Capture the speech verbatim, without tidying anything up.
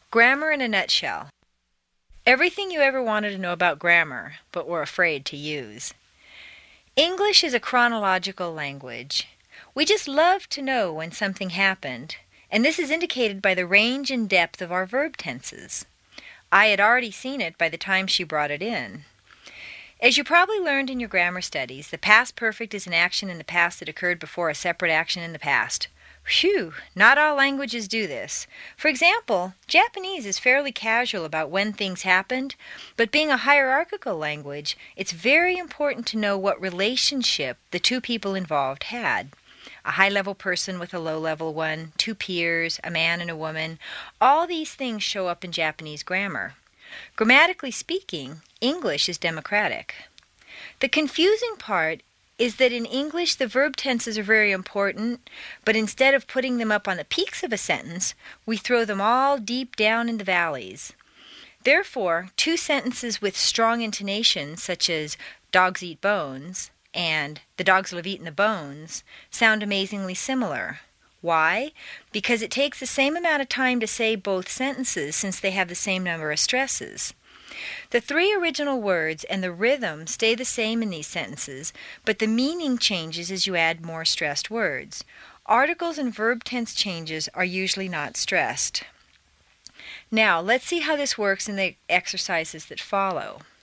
Grammar in a nutshell. Everything you ever wanted to know about grammar, but were afraid to use. English is a chronological language. We just love to know when something happened, and this is indicated by the range and depth of our verb tenses. I had already seen it by the time she brought it in. As you probably learned in your grammar studies, the past perfect is an action in the past that occurred before a separate action in the past. Phew, not all languages do this. For example, Japanese is fairly casual about when things happened, but being a hierarchical language, it's very important to know what relationship the two people involved had. A high-level person with a low-level one, two peers, a man and a woman, all these things show up in Japanese grammar. Grammatically speaking, English is democratic. The confusing part is that in English the verb tenses are very important, but instead of putting them up on the peaks of a sentence, we throw them all deep down in the valleys. Therefore, two sentences with strong intonations, such as dogs eat bones and the dogs will have eaten the bones, sound amazingly similar. Why? Because it takes the same amount of time to say both sentences since they have the same number of stresses. The three original words and the rhythm stay the same in these sentences, but the meaning changes as you add more stressed words. Articles and verb tense changes are usually not stressed. Now, let's see how this works in the exercises that follow.